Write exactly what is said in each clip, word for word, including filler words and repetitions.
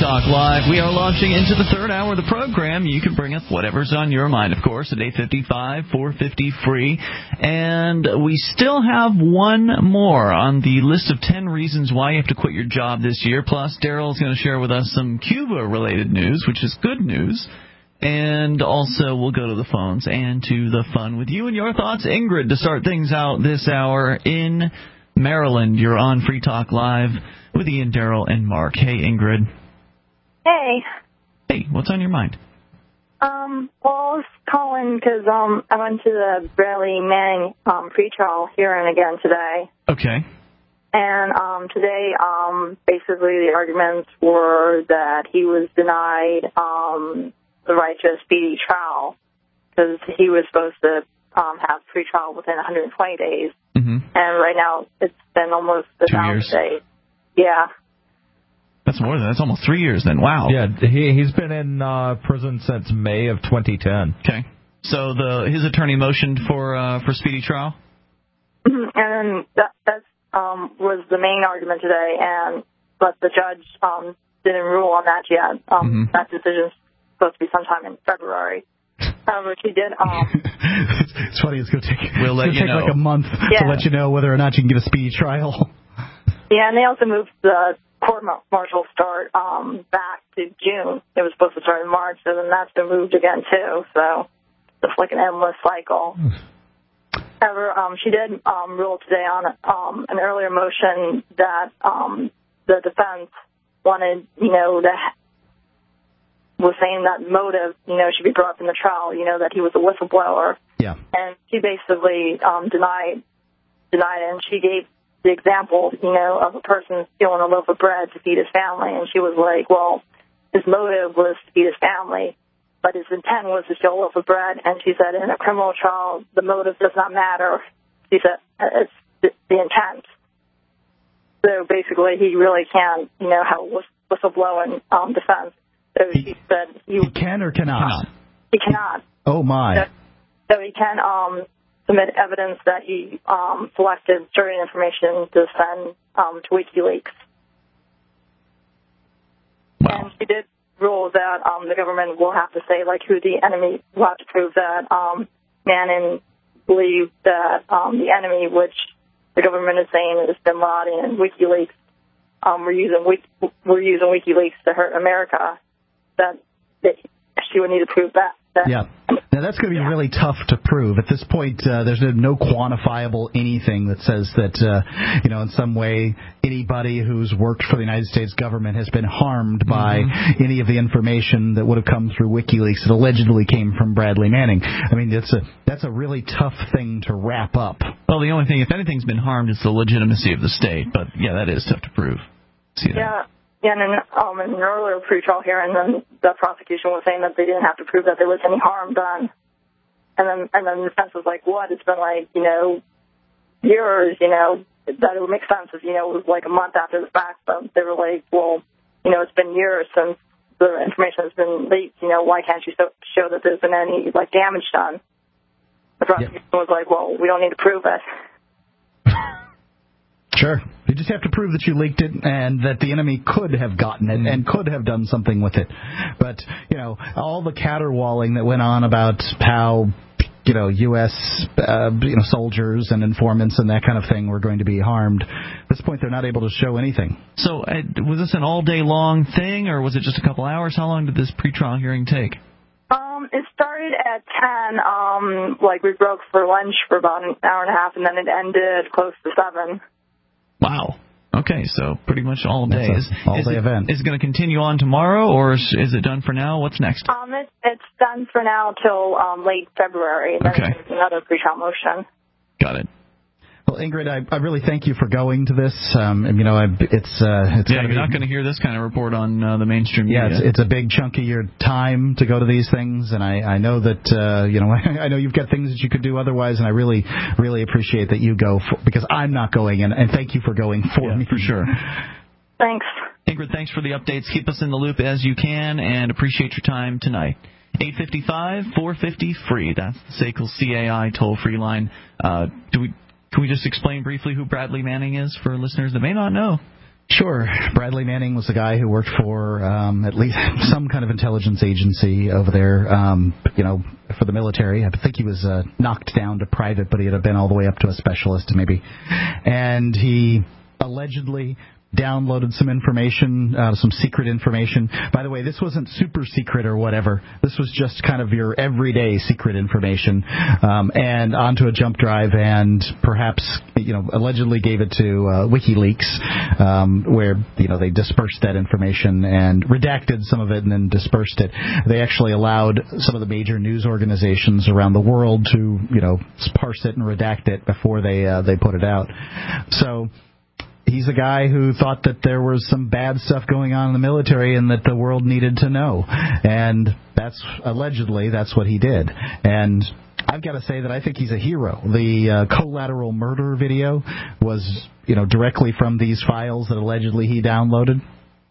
Talk Live. We are launching into the third hour of the program. You can bring up whatever's on your mind, of course, at eight five five, four five zero, free. And we still have one more on the list of ten reasons why you have to quit your job this year. Plus, Daryl's going to share with us some Cuba-related news, which is good news. And also, we'll go to the phones and to the fun with you and your thoughts. Ingrid, to start things out this hour in Maryland. You're on Free Talk Live with Ian, Daryl, and Mark. Hey, Ingrid. Hey. Hey, what's on your mind? Um, well, I was calling because um, I went to the Bradley Manning um, pretrial hearing again today. Okay. And um, today, um, basically, the arguments were that he was denied um, the right to a speedy trial because he was supposed to um, have pretrial within one hundred twenty days. Mm-hmm. And right now, it's been almost a thousand days. Yeah. That's more than that's almost three years then. Wow. Yeah, he he's been in uh, prison since May of twenty ten. Okay. So the his attorney motioned for uh, for speedy trial. Mm-hmm. And that that's, um, was the main argument today, and but the judge um, didn't rule on that yet. Um, mm-hmm. That decision's supposed to be sometime in February. However, she did. Um, it's, it's funny. It's going to take, we'll let you take know. like a month yeah. to let you know whether or not you can get a speedy trial. Yeah, and they also moved the court-martial start um, back to June. It was supposed to start in March, so then that's been moved again, too. So it's like an endless cycle. However, um, she did um, rule today on um, an earlier motion that um, the defense wanted, you know, to was saying that motive, you know, should be brought up in the trial, you know, that he was a whistleblower. Yeah. And she basically um, denied, denied it, and she gave the example, you know, of a person stealing a loaf of bread to feed his family, and she was like, well, his motive was to feed his family, but his intent was to steal a loaf of bread, and she said in a criminal trial, the motive does not matter. She said it's the, the intent. So basically, he really can, you know, have a whistleblowing um, defense. So he, she said he, he can or cannot? He cannot. Oh, my. So, so he can um, submit evidence that he um, selected certain information to send um, to WikiLeaks. Wow. And she did rule that um, the government will have to say, like, who the enemy will have to prove that um, Manning believed that um, the enemy, which the government is saying is Bin Laden and WikiLeaks, um, were using were using WikiLeaks to hurt America. That, that she would need to prove that. that yeah. Now, that's going to be yeah. really tough to prove. At this point, uh, there's no quantifiable anything that says that, uh, you know, in some way, anybody who's worked for the United States government has been harmed by mm-hmm. any of the information that would have come through WikiLeaks that allegedly came from Bradley Manning. I mean, that's a, that's a really tough thing to wrap up. Well, the only thing, if anything's been harmed, is the legitimacy of the state. But, yeah, that is tough to prove. See that? Yeah. Yeah, and in, um, in an earlier pretrial hearing, then the prosecution was saying that they didn't have to prove that there was any harm done. And then, and then the defense was like, what? It's been like, you know, years, you know, that it would make sense if, you know, it was like a month after the fact. But they were like, well, you know, it's been years since the information has been leaked. You know, why can't you show, show that there's been any, like, damage done? The prosecution yeah. was like, well, we don't need to prove it. Sure. You just have to prove that you leaked it and that the enemy could have gotten it and could have done something with it. But, you know, all the caterwauling that went on about how, you know, U S Uh, you know, soldiers and informants and that kind of thing were going to be harmed. At this point, they're not able to show anything. So uh, was this an all-day-long thing, or was it just a couple hours? How long did this pretrial hearing take? Um, it started at ten. Um, like, we broke for lunch for about an hour and a half, and then it ended close to seven. Wow. Okay, so pretty much all day. That's an all-day is event. It, is it going to continue on tomorrow, or is, is it done for now? What's next? Um, it, it's done for now till um, late February. And then okay. there's another pre-trial motion. Got it. Well, Ingrid, I, I really thank you for going to this. Um, you know, I, it's uh, it's yeah, you're be, not going to hear this kind of report on uh, the mainstream media. Yeah, it's, it's a big chunk of your time to go to these things, and I, I know that uh, you know I know you've got things that you could do otherwise, and I really really appreciate that you go for, because I'm not going, and, and thank you for going for yeah, me for sure. Thanks, Ingrid. Thanks for the updates. Keep us in the loop as you can, and appreciate your time tonight. eight five five, four five zero, free. That's the S A C L C A I toll-free line. Uh, do we? Can we just explain briefly who Bradley Manning is for listeners that may not know? Sure. Bradley Manning was the guy who worked for um, at least some kind of intelligence agency over there, um, you know, for the military. I think he was uh, knocked down to private, but he had been all the way up to a specialist maybe. And he allegedly downloaded some information, uh, some secret information. By the way, this wasn't super secret or whatever. This was just kind of your everyday secret information, um, and onto a jump drive, and perhaps, you know, allegedly gave it to uh, WikiLeaks, um, where, you know, they dispersed that information and redacted some of it and then dispersed it. They actually allowed some of the major news organizations around the world to, you know, parse it and redact it before they uh, they put it out. So he's a guy who thought that there was some bad stuff going on in the military and that the world needed to know. And that's, allegedly, that's what he did. And I've got to say that I think he's a hero. The uh, collateral murder video was, you know, directly from these files that allegedly he downloaded.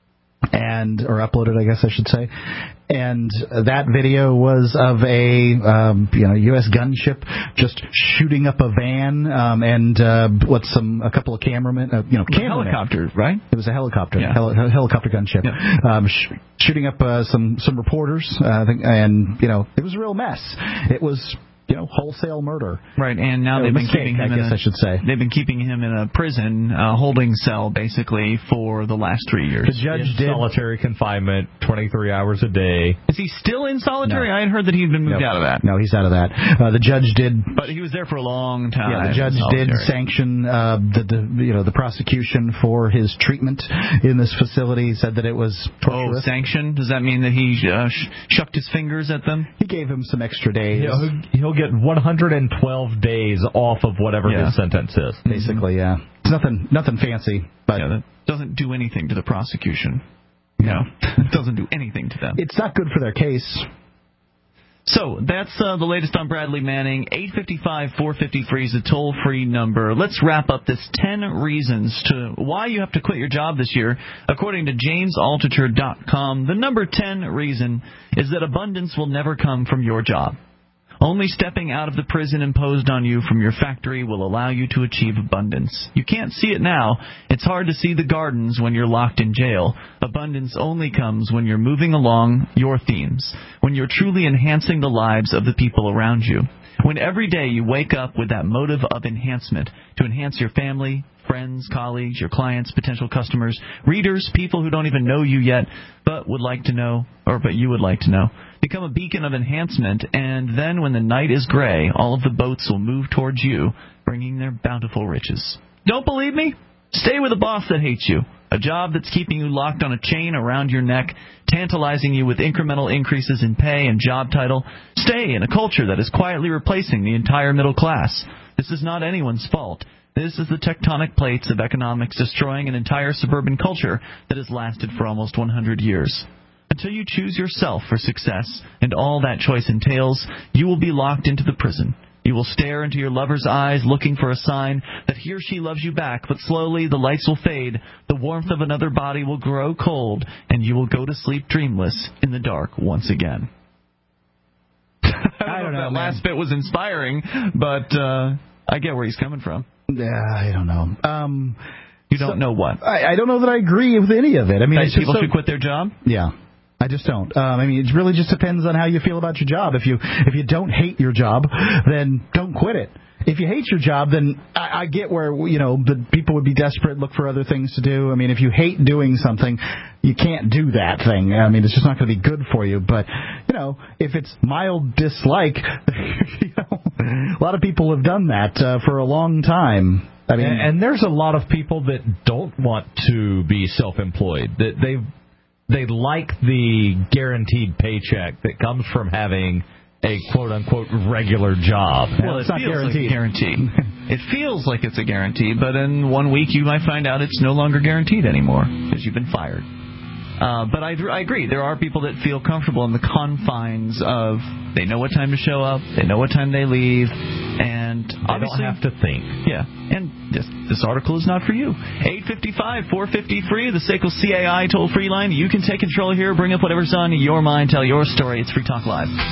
And or uploaded, I guess I should say, and that video was of a um, you know U S gunship just shooting up a van, um, and uh, what some a couple of cameramen, uh, you know, cameramen. Helicopter, right? It was a helicopter, yeah. heli- helicopter gunship, yeah. um, sh- shooting up uh, some some reporters, uh, I think, and you know it was a real mess. It was, you know, wholesale murder. Right, and now they've been mistake, keeping him I in guess a, I should say. They've been keeping him in a prison, uh, holding cell, basically, for the last three years. The judge in did solitary confinement, twenty-three hours a day. Is he still in solitary? No. I had heard that he'd been moved no. out of that. No, he's out of that. Uh, the judge did, but he was there for a long time. Yeah, the judge did sanction uh, the, the you know the prosecution for his treatment in this facility. He said that it was torturous. Oh, sanction? Does that mean that he uh, sh- shucked his fingers at them? He gave him some extra days. He'll, he'll get one hundred twelve days off of whatever yeah. his sentence is. Basically, yeah. It's nothing nothing fancy, but yeah, that doesn't do anything to the prosecution. No, it doesn't do anything to them. It's not good for their case. So that's uh, the latest on Bradley Manning. eight five five, four five three is a toll-free number. Let's wrap up this ten reasons to why you have to quit your job this year. According to James Altucher dot com, the number ten reason is that abundance will never come from your job. Only stepping out of the prison imposed on you from your factory will allow you to achieve abundance. You can't see it now. It's hard to see the gardens when you're locked in jail. Abundance only comes when you're moving along your themes, when you're truly enhancing the lives of the people around you. When every day you wake up with that motive of enhancement to enhance your family, friends, colleagues, your clients, potential customers, readers, people who don't even know you yet, but would like to know, or but you would like to know. Become a beacon of enhancement, and then when the night is gray, all of the boats will move towards you, bringing their bountiful riches. Don't believe me? Stay with a boss that hates you, a job that's keeping you locked on a chain around your neck, tantalizing you with incremental increases in pay and job title. Stay in a culture that is quietly replacing the entire middle class. This is not anyone's fault. This is the tectonic plates of economics destroying an entire suburban culture that has lasted for almost one hundred years. Until you choose yourself for success and all that choice entails, you will be locked into the prison. You will stare into your lover's eyes looking for a sign that he or she loves you back, but slowly the lights will fade, the warmth of another body will grow cold, and you will go to sleep dreamless in the dark once again. I don't, I don't know know, if that man. last bit was inspiring, but uh, I get where he's coming from. Yeah, I don't know. Um, you don't so, know what? I, I don't know that I agree with any of it. I mean, that it's just people so, should quit their job? Yeah. I just don't. Um, I mean, it really just depends on how you feel about your job. If you if you don't hate your job, then don't quit it. If you hate your job, then I, I get where, you know, the people would be desperate, look for other things to do. I mean, if you hate doing something, you can't do that thing. I mean, it's just not going to be good for you. But, you know, if it's mild dislike, you know, a lot of people have done that uh, for a long time. I mean, and, and there's a lot of people that don't want to be self-employed. That they they like the guaranteed paycheck that comes from having a quote-unquote regular job. Well, it's it not feels guaranteed. like a guarantee. It feels like it's a guarantee, but in one week you might find out it's no longer guaranteed anymore because you've been fired. Uh, but I, I agree. There are people that feel comfortable in the confines of they know what time to show up, they know what time they leave, and they obviously don't have to think. Yeah, and this, this article is not for you. eight five five, four five three, the S A C L C A I toll-free line. You can take control here, bring up whatever's on your mind, tell your story. It's Free Talk Live.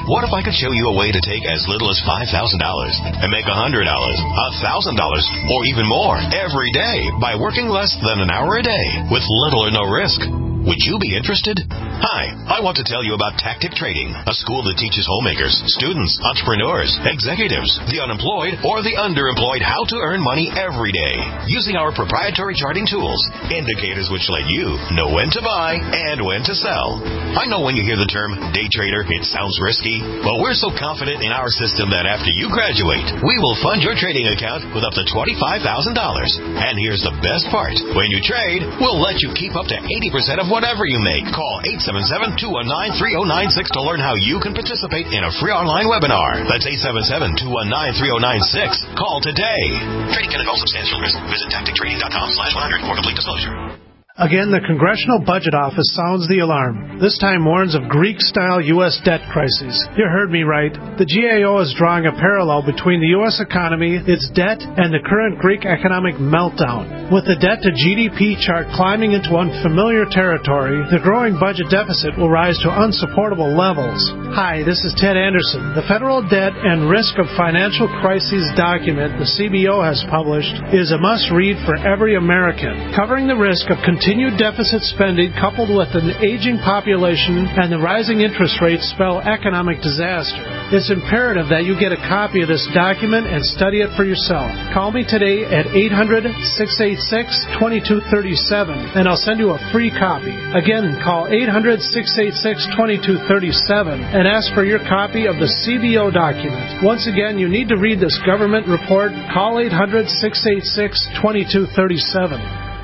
What if I could show you a way to take as little as five thousand dollars and make one hundred dollars, one thousand dollars, or even more every day by working less than an hour a day with little or no risk? Would you be interested? Hi, I want to tell you about Tactic Trading, a school that teaches homemakers, students, entrepreneurs, executives, the unemployed, or the underemployed how to earn money every day using our proprietary charting tools, indicators which let you know when to buy and when to sell. I know when you hear the term day trader, it sounds risky, but we're so confident in our system that after you graduate, we will fund your trading account with up to twenty-five thousand dollars. And here's the best part. When you trade, we'll let you keep up to eighty percent of whatever you make. Call eight seven seven, two one nine, three zero nine six to learn how you can participate in a free online webinar. That's eight seven seven, two one nine, three zero nine six. Call today. Trading can involve substantial risk. Visit tactic trading dot com slash one hundred for complete disclosure. Again, the Congressional Budget Office sounds the alarm. This time warns of Greek-style U S debt crises. You heard me right. The G A O is drawing a parallel between the U S economy, its debt, and the current Greek economic meltdown. With the debt-to-G D P chart climbing into unfamiliar territory, the growing budget deficit will rise to unsupportable levels. Hi, this is Ted Anderson. The Federal Debt and Risk of Financial Crises document the C B O has published is a must-read for every American, covering the risk of continued Continued deficit spending coupled with an aging population and the rising interest rates spell economic disaster. It's imperative that you get a copy of this document and study it for yourself. Call me today at eight hundred, six eight six, two two three seven and I'll send you a free copy. Again, call eight hundred, six eight six, two two three seven and ask for your copy of the C B O document. Once again, you need to read this government report. Call eight hundred, six eight six, two two three seven.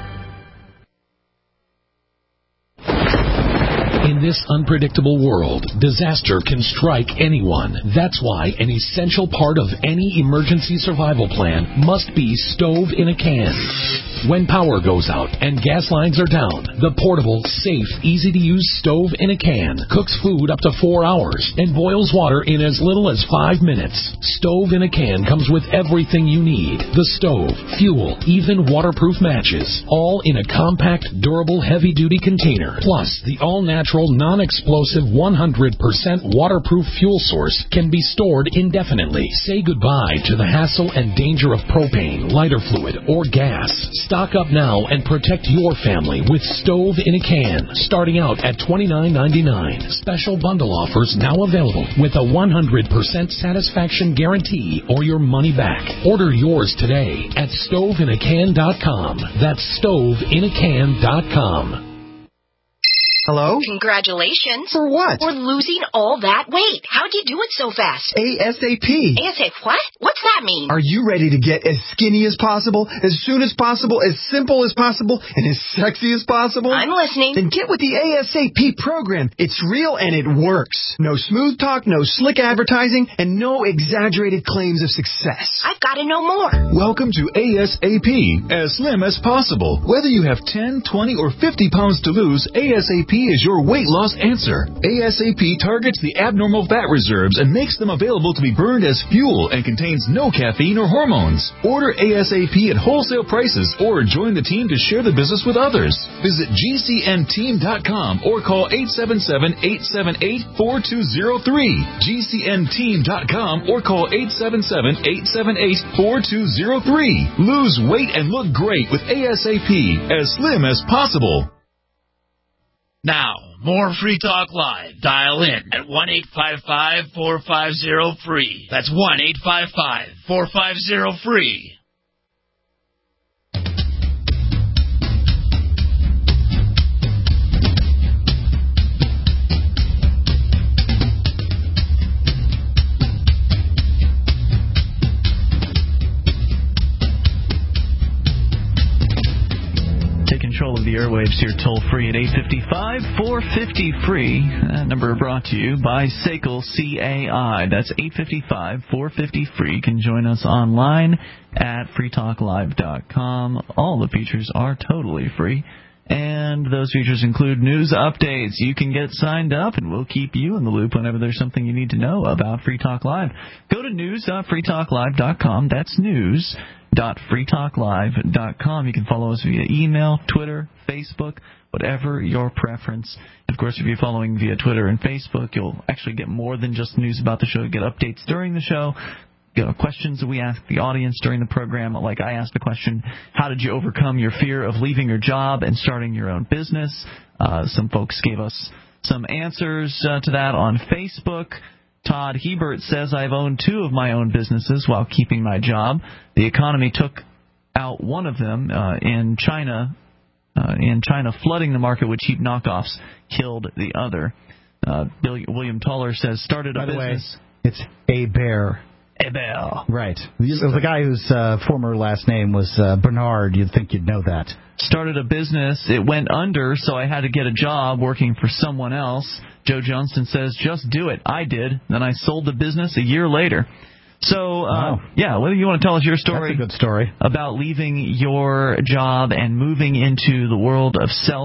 In this unpredictable world, disaster can strike anyone. That's why an essential part of any emergency survival plan must be stove in a can. When power goes out and gas lines are down, the portable, safe, easy-to-use stove in a can cooks food up to four hours and boils water in as little as five minutes. Stove in a can comes with everything you need. The stove, fuel, even waterproof matches, all in a compact, durable, heavy-duty container. Plus, the all-natural, non-explosive, one hundred percent waterproof fuel source can be stored indefinitely. Say goodbye to the hassle and danger of propane, lighter fluid, or gas. Stock up now and protect your family with Stove in a Can, starting out at twenty-nine ninety-nine. Special bundle offers now available with a one hundred percent satisfaction guarantee or your money back. Order yours today at stove in a can dot com. That's stove in a can dot com. Hello? Congratulations. For what? For losing all that weight. How'd you do it so fast? ASAP. ASAP what? What's that mean? Are you ready to get as skinny as possible, as soon as possible, as simple as possible, and as sexy as possible? I'm listening. Then get with the ASAP program. It's real and it works. No smooth talk, no slick advertising, and no exaggerated claims of success. I've got to know more. Welcome to ASAP, as slim as possible. Whether you have ten, twenty, or fifty pounds to lose, ASAP is your weight loss answer. ASAP targets the abnormal fat reserves and makes them available to be burned as fuel and contains no caffeine or hormones. Order ASAP at wholesale prices or join the team to share the business with others. Visit G C N team dot com or call eight seven seven, eight seven eight, four two zero three. G C N team dot com or call eight seven seven, eight seven eight, four two zero three. Lose weight and look great with ASAP, as slim as possible. Now, more Free Talk Live. Dial in at one eight five five, four five zero, free. That's one eight five five, four five zero, free. Control of the airwaves here, toll free at eight five five, four five zero, free. That number brought to you by S A C L C A I. That's eight five five, four five zero, free. You can join us online at free talk live dot com. All the features are totally free. And those features include news updates. You can get signed up, and we'll keep you in the loop whenever there's something you need to know about Free Talk Live. Go to news dot free talk live dot com. That's news dot free talk live dot com. You can follow us via email, Twitter, Facebook, whatever your preference. Of course, if you're following via Twitter and Facebook, you'll actually get more than just news about the show. You get updates during the show. You know, questions that we ask the audience during the program, like I asked the question, how did you overcome your fear of leaving your job and starting your own business? Uh, some folks gave us some answers uh, to that on Facebook. Todd Hebert says, I've owned two of my own businesses while keeping my job. The economy took out one of them uh, in China. Uh, in China, flooding the market with cheap knockoffs killed the other. Uh, Bill, William Toller says, started a By the business. way, it's a bear. Ebel. Right. It was the guy whose uh, former last name was uh, Bernard. You'd think you'd know that. Started a business. It went under, so I had to get a job working for someone else. Joe Johnston says, just do it. I did. Then I sold the business a year later. So, uh, wow. yeah, whether you want to tell us your story. That's a good story. About leaving your job and moving into the world of self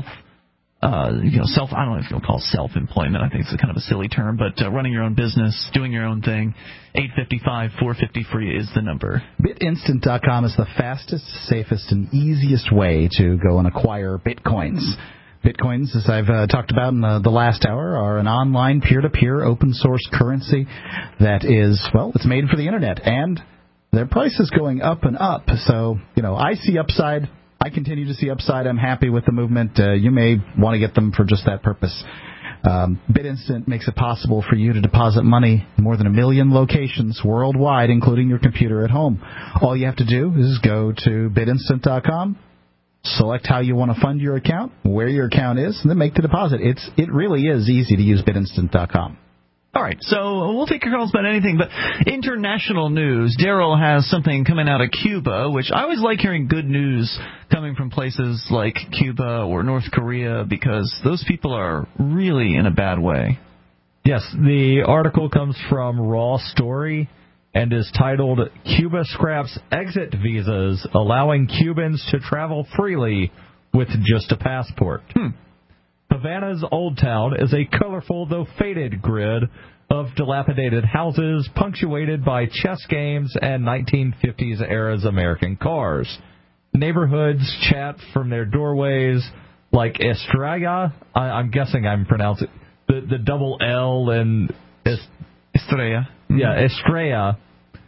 Uh, you know, self. I don't know if you'll call it self-employment. I think it's a kind of a silly term, but uh, running your own business, doing your own thing. eight five five, four five zero, free is the number. Bit Instant dot com is the fastest, safest, and easiest way to go and acquire Bitcoins. Bitcoins, as I've uh, talked about in the, the last hour, are an online peer-to-peer open-source currency that is, well, it's made for the Internet, and their price is going up and up. So, you know, I see upside. I continue to see upside. I'm happy with the movement. Uh, you may want to get them for just that purpose. Um, BitInstant makes it possible for you to deposit money in more than a million locations worldwide, including your computer at home. All you have to do is go to bit instant dot com, select how you want to fund your account, where your account is, and then make the deposit. It's It really is easy to use bit instant dot com. All right, so we'll take your calls about anything, but international news. Daryl has something coming out of Cuba, which I always like hearing good news coming from places like Cuba or North Korea, because those people are really in a bad way. Yes, the article comes from Raw Story and is titled, Cuba Scraps Exit Visas, Allowing Cubans to Travel Freely with Just a Passport. Hmm. Havana's Old Town is a colorful, though faded grid of dilapidated houses punctuated by chess games and nineteen fifties-era American cars. Neighborhoods chat from their doorways like Estrella. I, I'm guessing I'm pronouncing the, the double L and es, Estrella. Mm-hmm. Yeah, Estrella,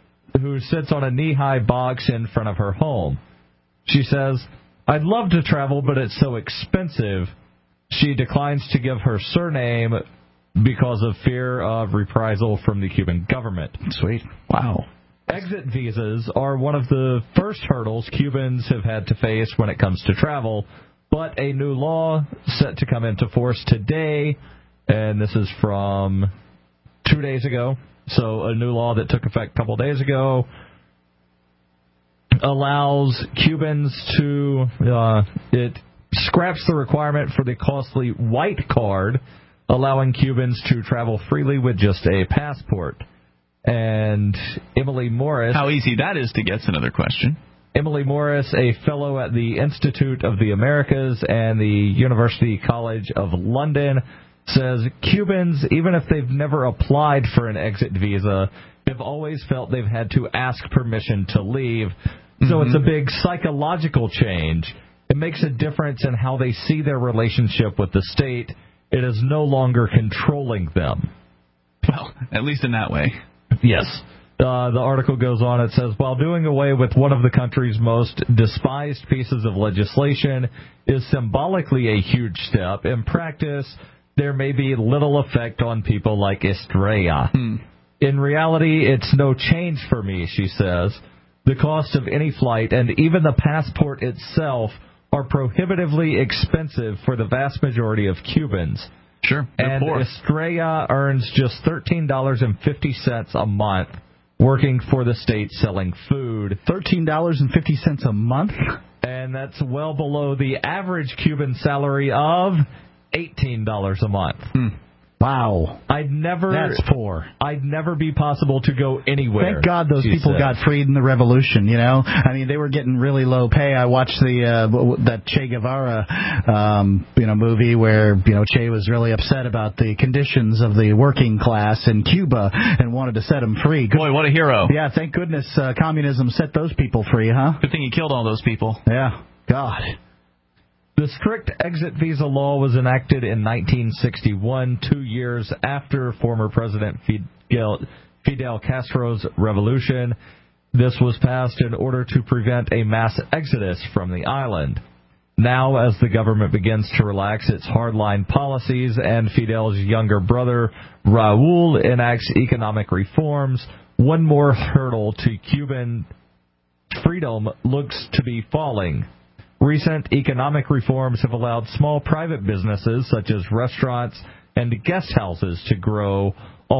who sits on a knee-high box in front of her home. She says, I'd love to travel, but it's so expensive. She declines to give her surname because of fear of reprisal from the Cuban government. Sweet. Wow. Exit visas are one of the first hurdles Cubans have had to face when it comes to travel, but a new law set to come into force today, and this is from two days ago, so a new law that took effect a couple days ago allows Cubans to, uh, it scraps the requirement for the costly white card, allowing Cubans to travel freely with just a passport. And Emily Morris... How easy that is to get's another question. Emily Morris, a fellow at the Institute of the Americas and the University College of London, says Cubans, even if they've never applied for an exit visa, have always felt they've had to ask permission to leave. So mm-hmm. It's a big psychological change. It makes a difference in how they see their relationship with the state. It is no longer controlling them. Well, at least in that way. Yes. Uh, the article goes on. It says, while doing away with one of the country's most despised pieces of legislation is symbolically a huge step, in practice, there may be little effect on people like Estrella. Hmm. In reality, it's no change for me, she says. The cost of any flight and even the passport itself are prohibitively expensive for the vast majority of Cubans. Sure. And poor. Estrella earns just thirteen dollars and fifty cents a month working for the state selling food. thirteen dollars and fifty cents a month? And that's well below the average Cuban salary of eighteen dollars a month. Hmm. Wow. I'd never... That's poor. I'd never be possible to go anywhere. Thank God those people said. got freed in the revolution, you know? I mean, they were getting really low pay. I watched the uh, that Che Guevara um, you know, movie where, you know, Che was really upset about the conditions of the working class in Cuba and wanted to set them free. Good, Boy, what a hero. Yeah, thank goodness uh, communism set those people free, huh? Good thing he killed all those people. Yeah. God. The strict exit visa law was enacted in nineteen sixty-one, two years after former President Fidel, Fidel Castro's revolution. This was passed in order to prevent a mass exodus from the island. Now, as the government begins to relax its hardline policies and Fidel's younger brother, Raul, enacts economic reforms, one more hurdle to Cuban freedom looks to be falling. Recent economic reforms have allowed small private businesses, such as restaurants and guest houses, to grow,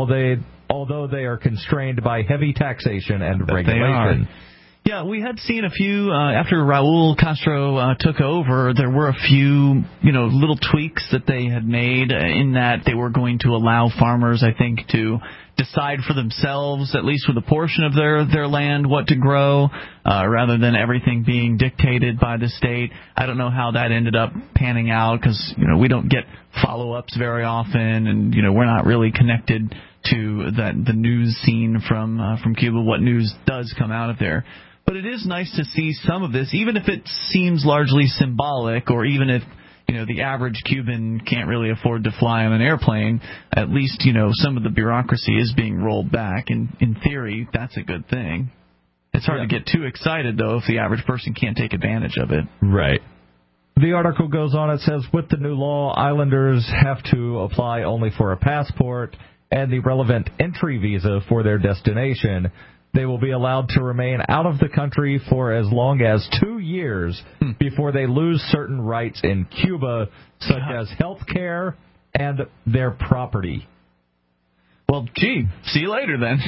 although they are constrained by heavy taxation and regulation. Yeah, we had seen a few, uh, after Raul Castro uh, took over, there were a few, you know, little tweaks that they had made in that they were going to allow farmers, I think, to decide for themselves, at least with a portion of their, their land, what to grow, uh, rather than everything being dictated by the state. I don't know how that ended up panning out because, you know, we don't get follow-ups very often, and, you know, we're not really connected to that the news scene from uh, from Cuba, what news does come out of there. But it is nice to see some of this, even if it seems largely symbolic, or even if, you know, the average Cuban can't really afford to fly on an airplane, at least, you know, some of the bureaucracy is being rolled back. And in theory, that's a good thing. It's hard yeah. to get too excited, though, if the average person can't take advantage of it. Right. The article goes on, it says, with the new law, islanders have to apply only for a passport and the relevant entry visa for their destination. They will be allowed to remain out of the country for as long as two years hmm. before they lose certain rights in Cuba, such yeah. as health care and their property. Well, gee, see you later then.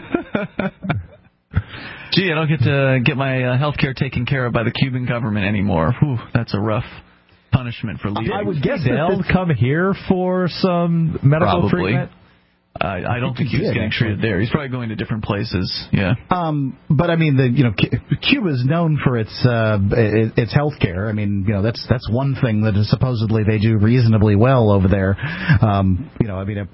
Gee, I don't get to get my uh, health care taken care of by the Cuban government anymore. Whew, that's a rough punishment for leaving. I would guess they'll come here for some medical Probably. treatment. Uh, I don't think he was getting treated there. He's probably going to different places. Yeah. Um, but I mean, the you know, Cuba is known for its uh, its health care. I mean, you know, that's that's one thing that is supposedly they do reasonably well over there. Um, you know, I mean. It,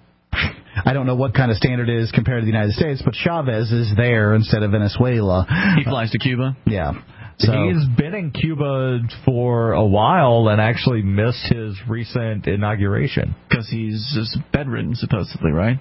I don't know what kind of standard it is compared to the United States, but Chavez is there instead of Venezuela. He flies to Cuba? Yeah. So, he's been in Cuba for a while and actually missed his recent inauguration. Because he's bedridden, supposedly, right?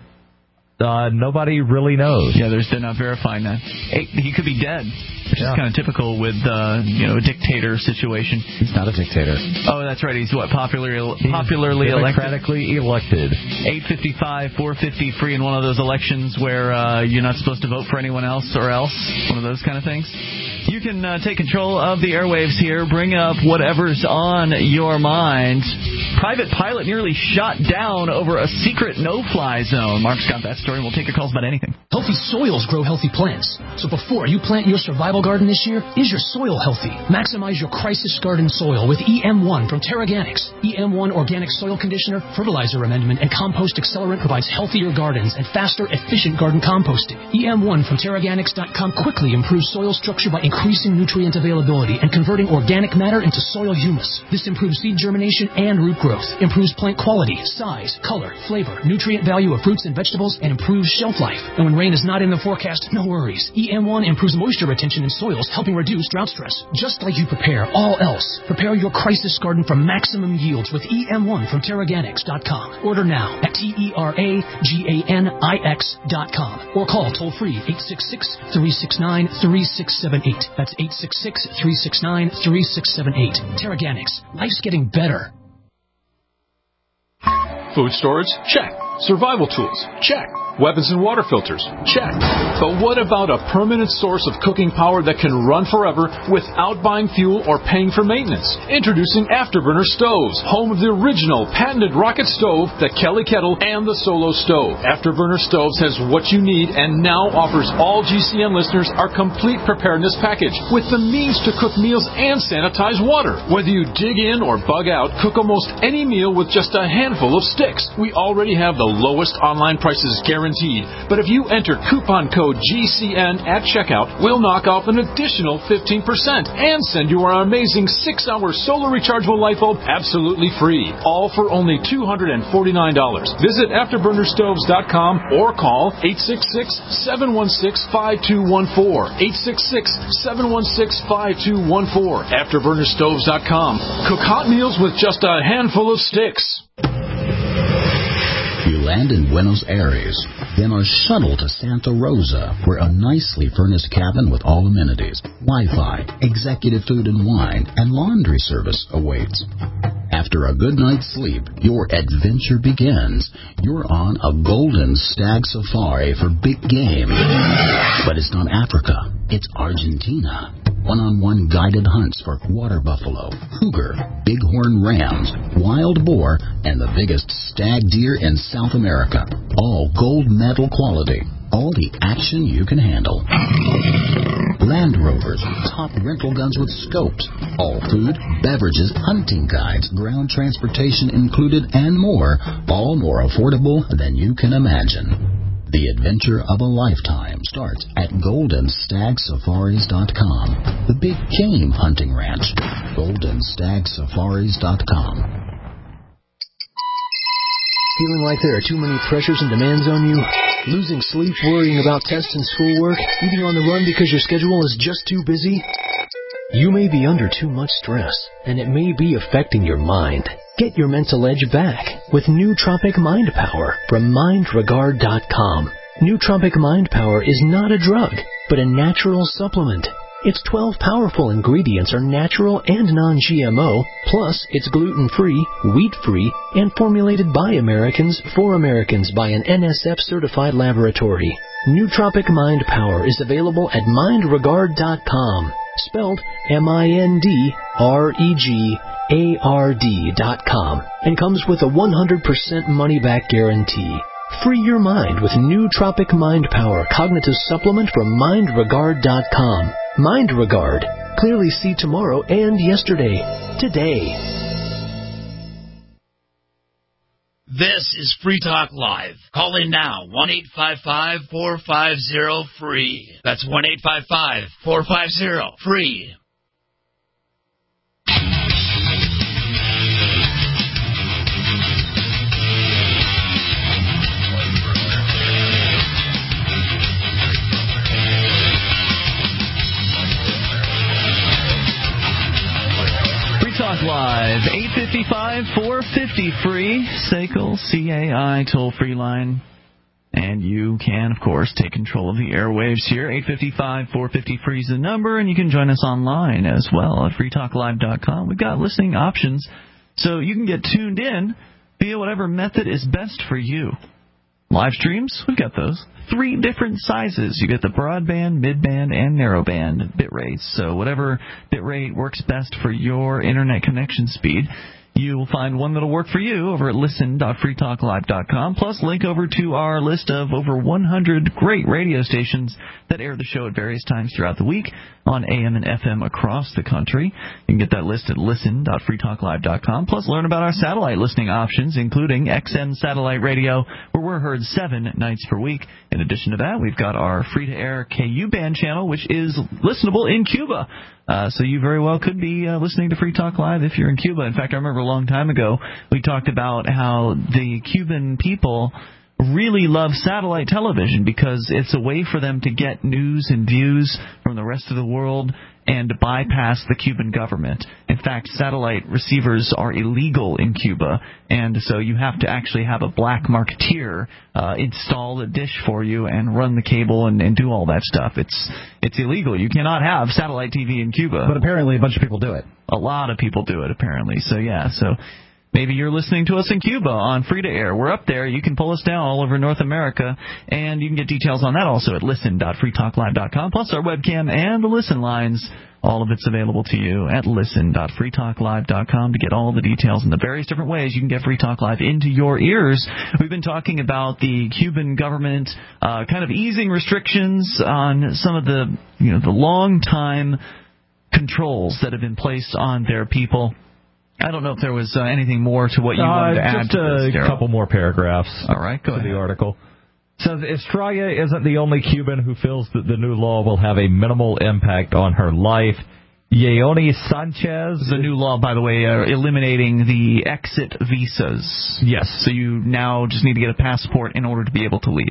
Uh, nobody really knows. Yeah, there's, they're not verifying that. He could be dead, which yeah. is kind of typical with uh, you know, a dictator situation. He's not a dictator. Oh, that's right. He's what, popularly popularly He's elected? Democratically elected. eight fifty-five, four fifty free in one of those elections where uh, you're not supposed to vote for anyone else or else. One of those kind of things. You can uh, take control of the airwaves here. Bring up whatever's on your mind. Private pilot nearly shot down over a secret no-fly zone. Mark's got that story, and we'll take your calls about anything. Healthy soils grow healthy plants. So before you plant your survival garden this year, is your soil healthy? Maximize your crisis garden soil with E M one from Terraganics. E M one Organic Soil Conditioner, Fertilizer Amendment, and Compost Accelerant provides healthier gardens and faster, efficient garden composting. E M one from Terraganics dot com quickly improves soil structure by increasing nutrient availability and converting organic matter into soil humus. This improves seed germination and root growth, improves plant quality, size, color, flavor, nutrient value of fruits and vegetables, and improves shelf life. And when rain is not in the forecast, no worries. E M one improves moisture retention in soils, helping reduce drought stress. Just like you prepare all else, prepare your crisis garden for maximum yields with E M one from Terraganics dot com. Order now at T E R A G A N I X dot com or call toll-free eight six six, three six nine, three six seven eight. That's eight six six, three six nine, three six seven eight. Terraganics. Life's getting better. Food storage? Check. Survival tools? Check. Weapons and water filters? Check. But what about a permanent source of cooking power that can run forever without buying fuel or paying for maintenance? Introducing Afterburner Stoves, home of the original patented rocket stove, the Kelly Kettle, and the Solo Stove. Afterburner Stoves has what you need and now offers all G C N listeners our complete preparedness package with the means to cook meals and sanitize water. Whether you dig in or bug out, cook almost any meal with just a handful of sticks. We already have the lowest online prices guaranteed. But if you enter coupon code G C N at checkout, we'll knock off an additional fifteen percent and send you our amazing six hour solar rechargeable light bulb absolutely free. All for only two hundred forty-nine dollars. Visit afterburner stoves dot com or call eight six six, seven one six, five two one four. eight six six, seven one six, five two one four. afterburner stoves dot com. Cook hot meals with just a handful of sticks. You land in Buenos Aires, then are shuttled to Santa Rosa, where a nicely furnished cabin with all amenities, Wi-Fi, executive food and wine, and laundry service awaits. After a good night's sleep, your adventure begins. You're on a golden stag safari for big game. But it's not Africa, it's Argentina. One-on-one guided hunts for water buffalo, cougar, bighorn rams, wild boar, and the biggest stag deer in South America. All gold medal quality. All the action you can handle. Land Rovers, top rental guns with scopes. All food, beverages, hunting guides, ground transportation included, and more. All more affordable than you can imagine. The adventure of a lifetime starts at golden stag safaris dot com. The big game hunting ranch. golden stag safaris dot com. Feeling like there are too many pressures and demands on you? Losing sleep worrying about tests and schoolwork? Eating on the run because your schedule is just too busy? You may be under too much stress, and it may be affecting your mind. Get your mental edge back with Nootropic Mind Power from mind regard dot com. Nootropic Mind Power is not a drug, but a natural supplement. Its twelve powerful ingredients are natural and non-G M O, plus it's gluten-free, wheat-free, and formulated by Americans for Americans by an N S F-certified laboratory. Nootropic Mind Power is available at mind regard dot com, spelled M I N D R E G A R D dot com, and comes with a one hundred percent money-back guarantee. Free your mind with Nootropic Mind Power Cognitive Supplement from mind regard dot com. Mind Regard. Clearly see tomorrow and yesterday. Today. This is Free Talk Live. Call in now, one eight five five, four five zero, free. That's one eight five five, four five zero, free. Talk Live, eight five five, four five zero, free, S A C L C A I toll-free line. And you can, of course, take control of the airwaves here. eight five five, four five zero, free is the number, and you can join us online as well at free talk live dot com. We've got listening options, so you can get tuned in via whatever method is best for you. Live streams, we've got those. Three different sizes. You get the broadband, midband, and narrowband bit rates. So whatever bit rate works best for your internet connection speed, you will find one that will work for you over at listen dot free talk live dot com. Plus, link over to our list of over one hundred great radio stations that air the show at various times throughout the week on A M and F M across the country. You can get that list at listen dot free talk live dot com. Plus, learn about our satellite listening options, including X M Satellite Radio, where we're heard seven nights per week. In addition to that, we've got our free-to-air K U band channel, which is listenable in Cuba. Uh, so you very well could be uh, listening to Free Talk Live if you're in Cuba. In fact, I remember a long time ago we talked about how the Cuban people really love satellite television because it's a way for them to get news and views from the rest of the world and to bypass the Cuban government. In fact, satellite receivers are illegal in Cuba, and so you have to actually have a black marketeer uh, install a dish for you and run the cable and, and do all that stuff. It's it's illegal. You cannot have satellite T V in Cuba. But apparently a bunch of people do it. A lot of people do it, apparently. So, yeah, so... Maybe you're listening to us in Cuba on free-to-air. We're up there. You can pull us down all over North America, and you can get details on that also at listen dot free talk live dot com, plus our webcam and the listen lines. All of it's available to you at listen dot free talk live dot com to get all the details and the various different ways you can get Free Talk Live into your ears. We've been talking about the Cuban government uh, kind of easing restrictions on some of the, you know, the long-time controls that have been placed on their people. I don't know if there was uh, anything more to what you uh, wanted to add just to this, a Darryl. couple more paragraphs. All right, go to ahead. the article. It says Estrella isn't the only Cuban who feels that the new law will have a minimal impact on her life. Yeoni Sanchez. The new law, by the way, uh, eliminating the exit visas. Yes. So you now just need to get a passport in order to be able to leave.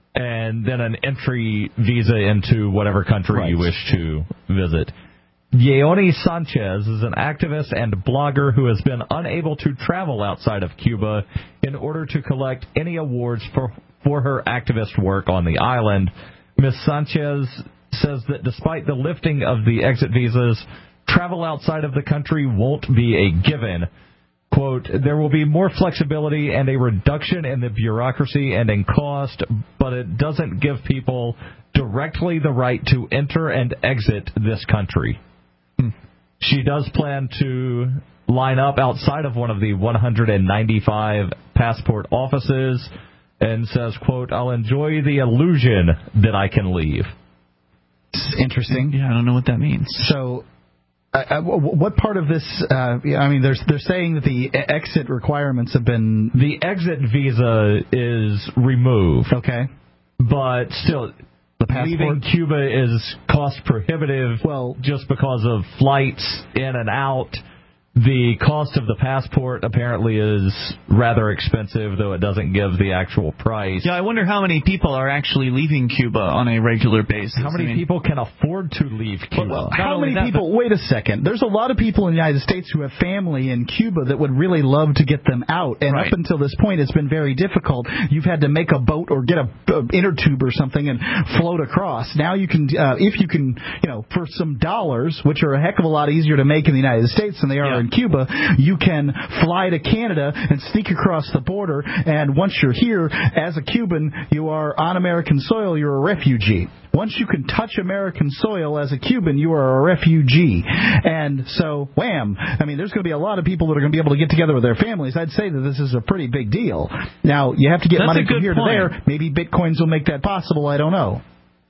And then an entry visa into whatever country right. you wish to visit. Yeoni Sanchez is an activist and blogger who has been unable to travel outside of Cuba in order to collect any awards for, for her activist work on the island. Miz Sanchez says that despite the lifting of the exit visas, travel outside of the country won't be a given. Quote, there will be more flexibility and a reduction in the bureaucracy and in cost, but it doesn't give people directly the right to enter and exit this country. Hmm. She does plan to line up outside of one of the one hundred ninety-five passport offices and says, quote, I'll enjoy the illusion that I can leave. Interesting. Yeah, I don't know what that means. So, uh, uh, what part of this? Uh, I mean, they're they're saying that the exit requirements have been the exit visa is removed. Okay, but still, the passport? Leaving Cuba is cost prohibitive. Well, just because of flights in and out. The cost of the passport apparently is rather expensive, though it doesn't give the actual price. Yeah, I wonder how many people are actually leaving Cuba on a regular basis. How many I mean, people can afford to leave Cuba? Well, how many that, people... Wait a second. There's a lot of people in the United States who have family in Cuba that would really love to get them out. And right. up until this point, it's been very difficult. You've had to make a boat or get a, a inner tube or something and float across. Now you can, uh, if you can, you know, for some dollars, which are a heck of a lot easier to make in the United States than they are yeah. in Cuba, you can fly to Canada and sneak across the border, and once you're here, as a Cuban, you are on American soil, you're a refugee. Once you can touch American soil as a Cuban, you are a refugee. And so, wham, I mean, there's going to be a lot of people that are going to be able to get together with their families. I'd say that this is a pretty big deal. Now, you have to get That's money from here point. to there. Maybe Bitcoins will make that possible. I don't know.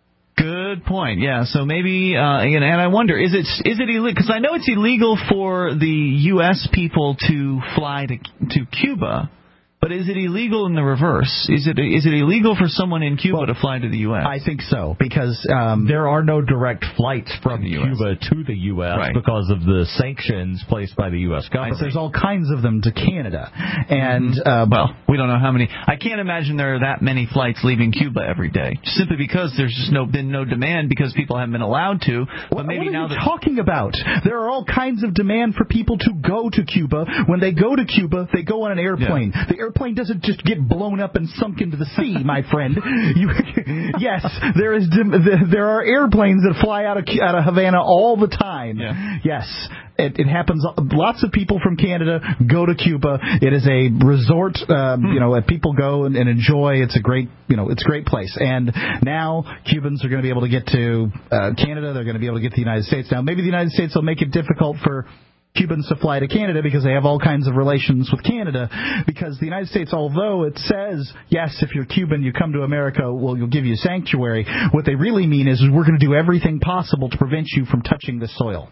Good point. Yeah. So maybe, uh, and, and I wonder, is it is it illegal? Because I know it's illegal for the U S people to fly to to Cuba. But is it illegal in the reverse? Is it is it illegal for someone in Cuba well, to fly to the U S? I think so, because um, there are no direct flights from Cuba to the U S right. because of the sanctions placed by the U S government. There's all kinds of them to Canada. And mm-hmm. uh, well, we don't know how many. I can't imagine there are that many flights leaving Cuba every day, simply because there's just no been no demand because people haven't been allowed to. But maybe what are now you that talking about? There are all kinds of demand for people to go to Cuba. When they go to Cuba, they go on an airplane. Yeah. The airplane Airplane doesn't just get blown up and sunk into the sea, my friend. You, yes, there is. There are airplanes that fly out of out of Havana all the time. Yeah. Yes, it, it happens. Lots of people from Canada go to Cuba. It is a resort. Um, hmm. You know, people go and, and enjoy. It's a great. You know, it's a great place. And now Cubans are going to be able to get to uh, Canada. They're going to be able to get to the United States. Now, maybe the United States will make it difficult for Cubans to fly to Canada because they have all kinds of relations with Canada. Because the United States, although it says, yes, if you're Cuban, you come to America, well, we'll give you sanctuary, what they really mean is we're going to do everything possible to prevent you from touching the soil.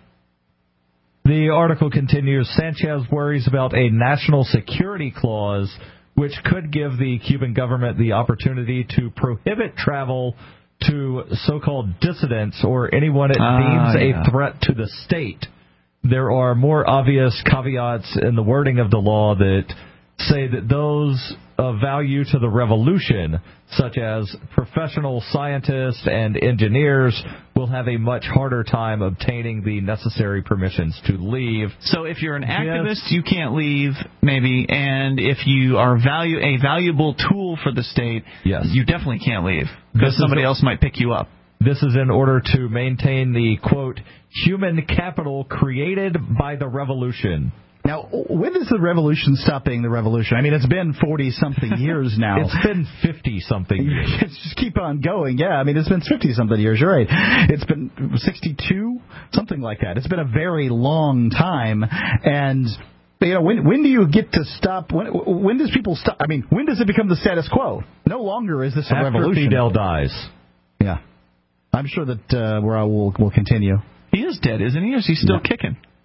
The article continues, Sanchez worries about a national security clause which could give the Cuban government the opportunity to prohibit travel to so-called dissidents or anyone it ah, deems yeah. a threat to the state. There are more obvious caveats in the wording of the law that say that those of value to the revolution, such as professional scientists and engineers, will have a much harder time obtaining the necessary permissions to leave. So if you're an activist, you can't leave, maybe, and if you are value a valuable tool for the state, yes. you definitely can't leave, because somebody else might pick you up. This is in order to maintain the, quote, human capital created by the revolution. Now, when does the revolution stop being the revolution? I mean, it's been forty-something years now. It's been fifty-something years. Just keep on going. Yeah, I mean, it's been fifty-something years. You're right. It's been sixty-two, something like that. It's been a very long time. And, you know, when when do you get to stop? When, when does people stop? I mean, when does it become the status quo? No longer is this a After revolution. After Fidel dies. Yeah. I'm sure that uh, we'll, we'll continue. He is dead, isn't he? Or is he still no. kicking?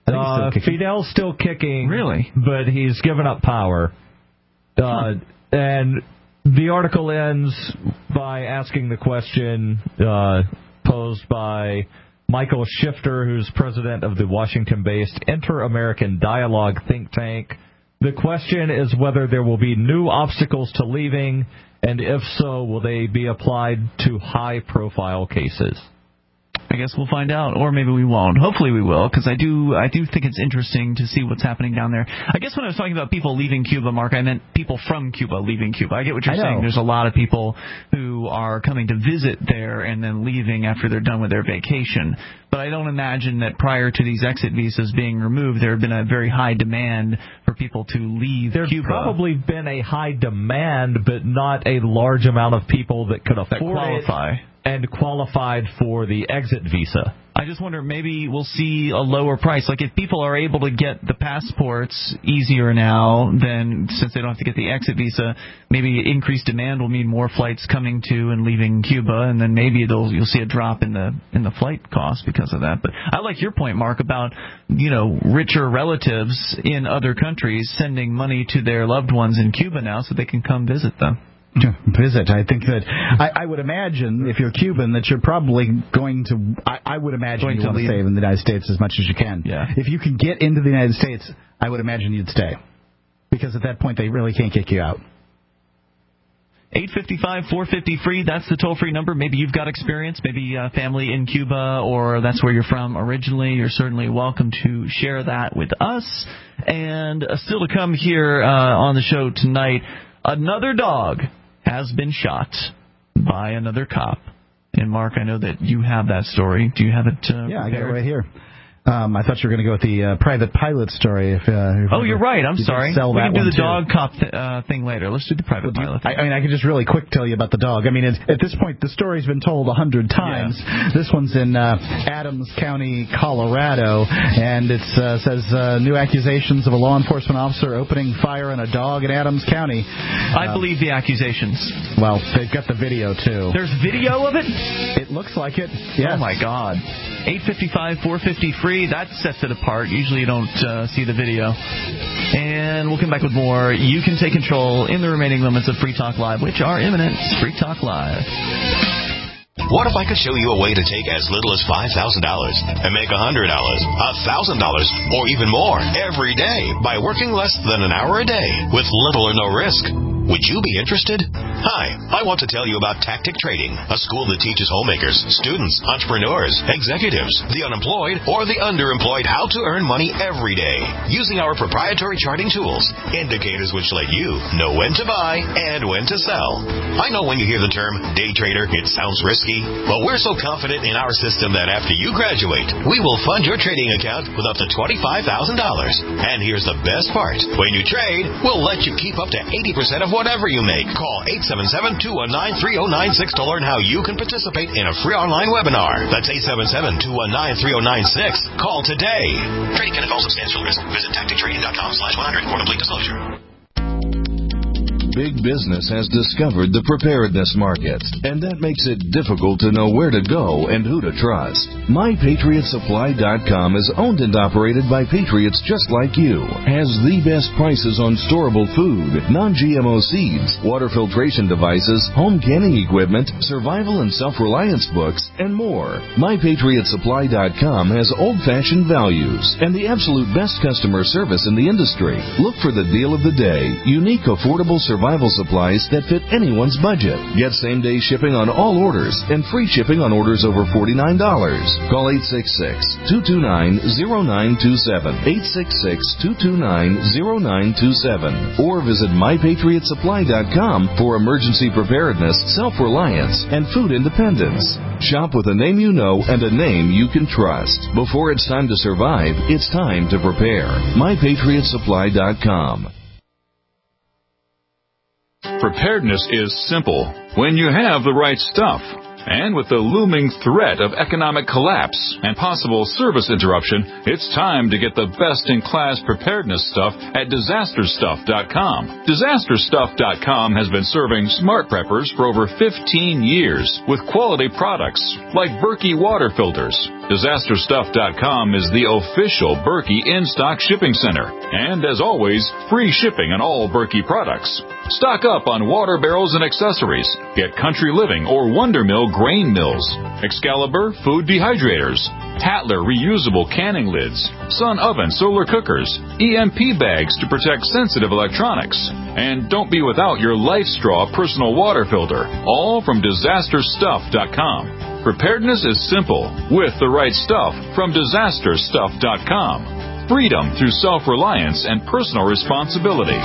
Uh, still Fidel's still kicking. Really? But he's given up power. Uh, huh. And the article ends by asking the question uh, posed by Michael Shifter, who's president of the Washington-based Inter-American Dialogue think tank. The question is whether there will be new obstacles to leaving, and if so, will they be applied to high-profile cases? I guess we'll find out, or maybe we won't. Hopefully we will, because I do I do think it's interesting to see what's happening down there. I guess when I was talking about people leaving Cuba, Mark, I meant people from Cuba leaving Cuba. I get what you're saying. There's a lot of people who are coming to visit there and then leaving after they're done with their vacation. But I don't imagine that prior to these exit visas being removed, there had been a very high demand for people to leave There's Cuba. There's probably been a high demand, but not a large amount of people that could afford that qualify. it. And qualified for the exit visa. I just wonder, maybe we'll see a lower price. Like, if people are able to get the passports easier now, then since they don't have to get the exit visa, maybe increased demand will mean more flights coming to and leaving Cuba, and then maybe it'll, you'll see a drop in the in the flight cost because of that. But I like your point, Mark, about, you know, richer relatives in other countries sending money to their loved ones in Cuba now so they can come visit them. Visit. I think that I, I would imagine if you're Cuban that you're probably going to. I, I would imagine going you to want to leave. stay in the United States as much as you can. Yeah. If you can get into the United States, I would imagine you'd stay, because at that point they really can't kick you out. eight five five, four five zero, free. That's the toll-free number. Maybe you've got experience, maybe uh, family in Cuba, or that's where you're from originally. You're certainly welcome to share that with us. And uh, still to come here uh, on the show tonight, another dog has been shot by another cop. And, Mark, I know that you have that story. Do you have it uh, Yeah, prepared? I got it right here. Um, I thought you were going to go with the uh, private pilot story. If, uh, if oh, you're right. I'm you sorry. Sell we that can do one the too. dog cop th- uh, thing later. Let's do the private well, pilot you, thing. I, I mean, I could just really quick tell you about the dog. I mean, it, at this point, the story's been told a hundred times. Yeah. This one's in uh, Adams County, Colorado, and it uh, says uh, new accusations of a law enforcement officer opening fire on a dog in Adams County. I um, believe the accusations. Well, they've got the video, too. There's video of it? It looks like it, yes. Oh, my God. eight five five, four five zero, free. That sets it apart. Usually you don't uh, see the video. And we'll come back with more. You can take control in the remaining moments of Free Talk Live, which are imminent. Free Talk Live. What if I could show you a way to take as little as five thousand dollars and make one hundred dollars, one thousand dollars, or even more every day by working less than an hour a day with little or no risk? Would you be interested? Hi, I want to tell you about Tactic Trading, a school that teaches homemakers, students, entrepreneurs, executives, the unemployed, or the underemployed how to earn money every day using our proprietary charting tools, indicators which let you know when to buy and when to sell. I know when you hear the term day trader, it sounds risky, but we're so confident in our system that after you graduate, we will fund your trading account with up to twenty-five thousand dollars. And here's the best part. When you trade, we'll let you keep up to eighty percent of whatever you make. Call eight seven seven, two one nine, three zero nine six to learn how you can participate in a free online webinar. That's eight seven seven, two one nine, three zero nine six. Call today. Trading can involve substantial risk. Visit tactic trading dot com slash one hundred for complete disclosure. Big business has discovered the preparedness market, and that makes it difficult to know where to go and who to trust. My Patriot Supply dot com is owned and operated by patriots just like you, has the best prices on storable food, non-G M O seeds, water filtration devices, home canning equipment, survival and self-reliance books, and more. My Patriot Supply dot com has old-fashioned values and the absolute best customer service in the industry. Look for the deal of the day, unique, affordable survival Survival supplies that fit anyone's budget. Get same-day shipping on all orders and free shipping on orders over forty-nine dollars. Call eight six six, two two nine, zero nine two seven, eight six six, two two nine, zero nine two seven, or visit my patriot supply dot com for emergency preparedness, self-reliance, and food independence. Shop with a name you know and a name you can trust. Before it's time to survive, it's time to prepare. my patriot supply dot com. Preparedness is simple when you have the right stuff. And with the looming threat of economic collapse and possible service interruption, it's time to get the best-in-class preparedness stuff at disaster stuff dot com. disaster stuff dot com has been serving smart preppers for over fifteen years with quality products like Berkey water filters, Disaster Stuff dot com is the official Berkey in-stock shipping center. And as always, free shipping on all Berkey products. Stock up on water barrels and accessories. Get Country Living or Wonder Mill grain mills, Excalibur food dehydrators, Tatler reusable canning lids, Sun oven solar cookers, E M P bags to protect sensitive electronics. And don't be without your Life Straw personal water filter, all from Disaster Stuff dot com. Preparedness is simple with the right stuff from Disaster Stuff dot com. Freedom through self-reliance and personal responsibility.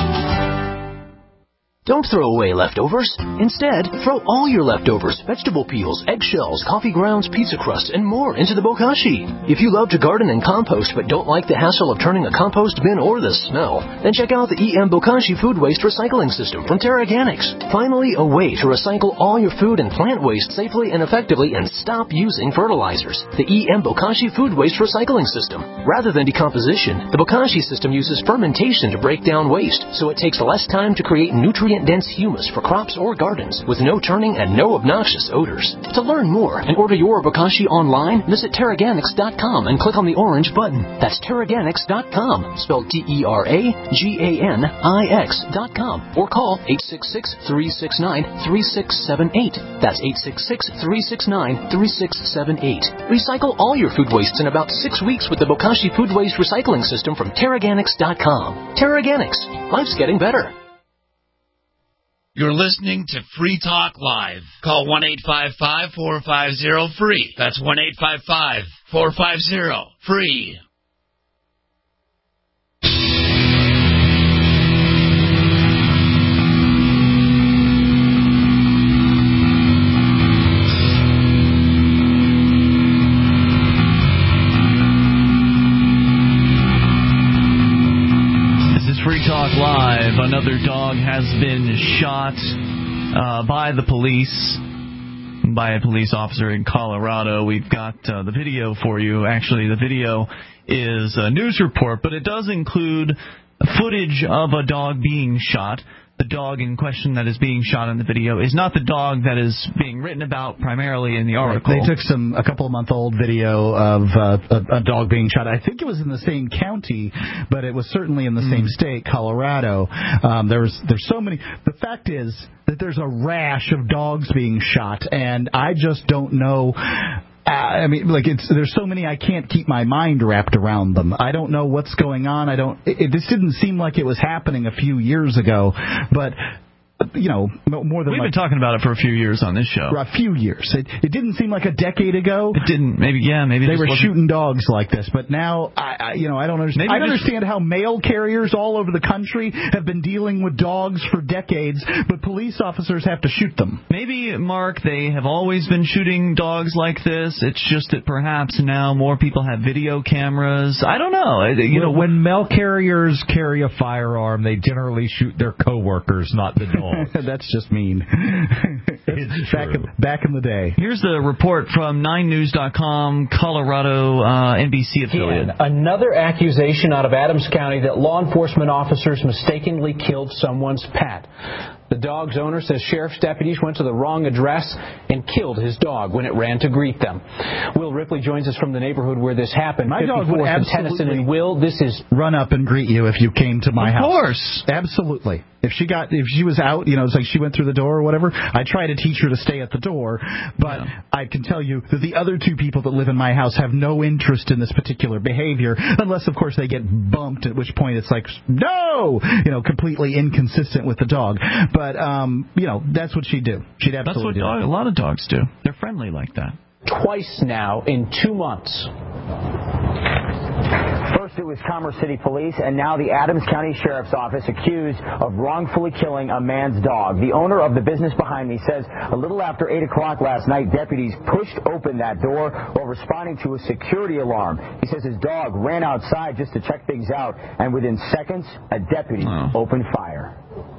Don't throw away leftovers. Instead, throw all your leftovers, vegetable peels, eggshells, coffee grounds, pizza crust, and more into the bokashi. If you love to garden and compost but don't like the hassle of turning a compost bin or the smell, then check out the E M Bokashi Food Waste Recycling System from Terraganics. Finally, a way to recycle all your food and plant waste safely and effectively and stop using fertilizers. The E M Bokashi Food Waste Recycling System. Rather than decomposition, the Bokashi system uses fermentation to break down waste, so it takes less time to create nutrient-dense humus for crops or gardens with no turning and no obnoxious odors. To learn more and order your Bokashi online, visit Terraganics dot com and click on the orange button. That's Terraganics dot com, spelled T E R A G A N I X dot com, or call eight six six, three six nine, three six seven eight. That's eight six six, three six nine, three six seven eight. Recycle all your food wastes in about six weeks with the Bokashi Food Waste Recycling System from Terraganics dot com. Terraganics. Life's getting better. You're listening to Free Talk Live. Call one eight five five, four five zero, free. That's one eight five five, four five zero, free. Free Talk Live. Another dog has been shot uh, by the police, by a police officer in Colorado. We've got uh, the video for you. Actually, the video is a news report, but it does include footage of a dog being shot. The dog in question that is being shot in the video is not the dog that is being written about primarily in the article. They took some a couple of month old video of uh, a, a dog being shot. I think it was in the same county, but it was certainly in the mm. same state, Colorado. Um, there was there's so many. The fact is that there's a rash of dogs being shot, and I just don't know. I mean, like it's there's so many I can't keep my mind wrapped around them. I don't know what's going on. I don't. It, it, this didn't seem like it was happening a few years ago, but. You know, more than we've like, been talking about it for a few years on this show. A few years. It, it didn't seem like a decade ago. It didn't. Maybe yeah. Maybe they were wasn't. shooting dogs like this. But now, I, I you know, I don't understand. Maybe I understand how mail carriers all over the country have been dealing with dogs for decades, but police officers have to shoot them. Maybe, Mark, they have always been shooting dogs like this. It's just that perhaps now more people have video cameras. I don't know. You well, know, when mail carriers carry a firearm, they generally shoot their coworkers, not the dog. That's just mean. back, in, back in the day. Here's the report from nine news dot com, Colorado uh, N B C affiliate. Again, another accusation out of Adams County that law enforcement officers mistakenly killed someone's pet. The dog's owner says sheriff's deputies went to the wrong address and killed his dog when it ran to greet them. Will Ripley joins us from the neighborhood where this happened. My dog would absolutely Tennyson and Will, this is run up and greet you if you came to my of house. Of course. Absolutely. If she got, if she was out, you know, it's like she went through the door or whatever, I try to teach her to stay at the door, but yeah. I can tell you that the other two people that live in my house have no interest in this particular behavior, unless, of course, they get bumped, at which point it's like, no! You know, completely inconsistent with the dog. But, um, you know, that's what she'd do. She'd absolutely That's what do. Dog, a lot of dogs do. They're friendly like that. Twice now in two months. First it was Commerce City Police, and now the Adams County Sheriff's Office accused of wrongfully killing a man's dog. The owner of the business behind me says a little after eight o'clock last night, deputies pushed open that door while responding to a security alarm. He says his dog ran outside just to check things out, and within seconds, a deputy oh. opened fire.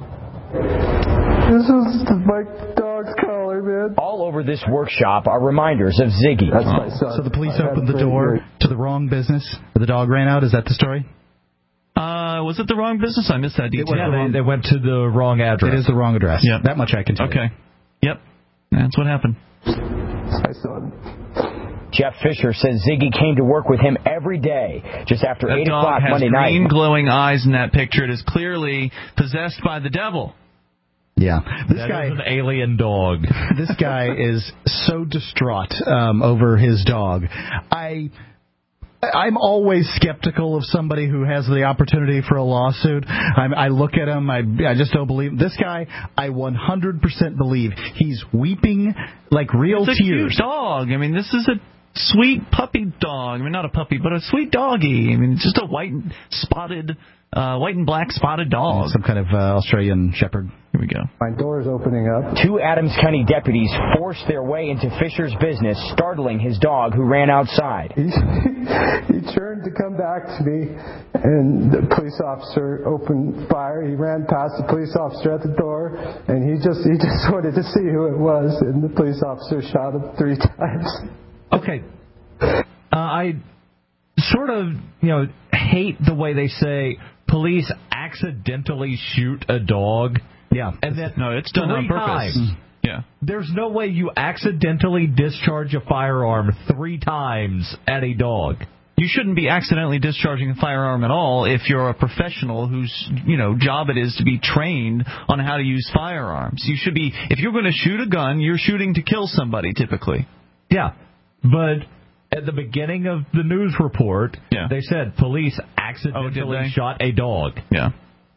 This is my dog's collar, man. All over this workshop are reminders of Ziggy. That's my son. So the police opened the door to the wrong business where the dog ran out? Is that the story? Uh, was it the wrong business? I missed that detail. Yeah, they, they went to the wrong address. It is the wrong address. Yeah. That much I can tell okay. you. Yep. That's what happened. That's my son. Jeff Fisher says Ziggy came to work with him every day. Just after that eight dog o'clock has Monday green night. glowing eyes in that picture. It is clearly possessed by the devil. Yeah, this that guy is an alien dog. This guy is so distraught um, over his dog. I. I'm always skeptical of somebody who has the opportunity for a lawsuit. I'm, I look at him, I, I just don't believe. This guy, I one hundred percent believe he's weeping like real it's a tears. Cute dog. I mean, this is a sweet puppy dog. I mean, not a puppy, but a sweet doggy. I mean, just a white and spotted, uh, white and black spotted dog. Some kind of uh, Australian shepherd. Here we go. My door's opening up. Two Adams County deputies forced their way into Fisher's business, startling his dog, who ran outside. He, he turned to come back to me, and the police officer opened fire. He ran past the police officer at the door, and he just he just wanted to see who it was, and the police officer shot him three times. Okay. Uh, I sort of, you know, hate the way they say police accidentally shoot a dog. Yeah. And then no, it's done on purpose. Times. Yeah. There's no way you accidentally discharge a firearm three times at a dog. You shouldn't be accidentally discharging a firearm at all if you're a professional whose, you know, job it is to be trained on how to use firearms. You should be, if you're going to shoot a gun, you're shooting to kill somebody typically. Yeah. But at the beginning of the news report, yeah. they said police accidentally oh, shot a dog. Yeah.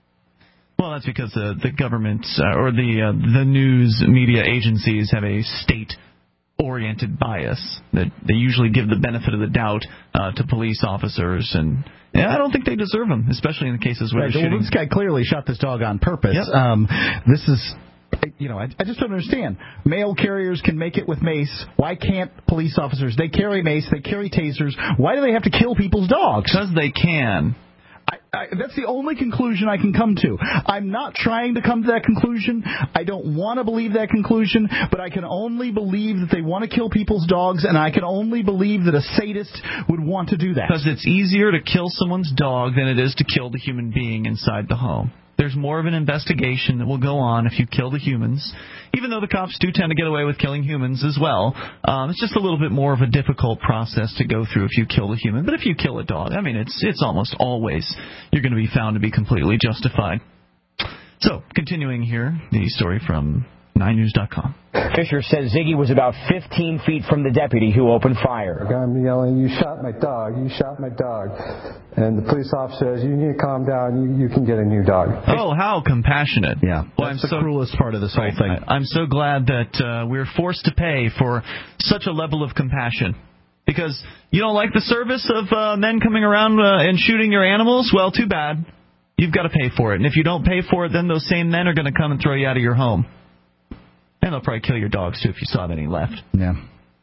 Well, that's because the the government uh, or the uh, the news media agencies have a state-oriented bias that they usually give the benefit of the doubt uh, to police officers, and yeah, I don't think they deserve them, especially in the cases where right, they're well, shooting. this guy clearly shot this dog on purpose. Yep. Um, this is. You know, I, I just don't understand. Mail carriers can make it with mace. Why can't police officers? They carry mace. They carry tasers. Why do they have to kill people's dogs? Because they can. I, I, that's the only conclusion I can come to. I'm not trying to come to that conclusion. I don't want to believe that conclusion, but I can only believe that they want to kill people's dogs, and I can only believe that a sadist would want to do that. Because it's easier to kill someone's dog than it is to kill the human being inside the home. There's more of an investigation that will go on if you kill the humans, even though the cops do tend to get away with killing humans as well. Um, it's just a little bit more of a difficult process to go through if you kill the human. But if you kill a dog, I mean, it's it's almost always you're going to be found to be completely justified. So, continuing here, the story from nine news dot com. Fisher says Ziggy was about fifteen feet from the deputy who opened fire. I'm yelling, "You shot my dog! You shot my dog!" And the police officer says, "You need to calm down. You, you can get a new dog." Oh, how compassionate! Yeah, well, that's I'm the so, cruelest part of this whole right, thing. I, I'm so glad that uh, we're forced to pay for such a level of compassion. Because you don't like the service of uh, men coming around uh, and shooting your animals? Well, too bad. You've got to pay for it. And if you don't pay for it, then those same men are going to come and throw you out of your home. And they'll probably kill your dogs, too, if you still have any left. Yeah.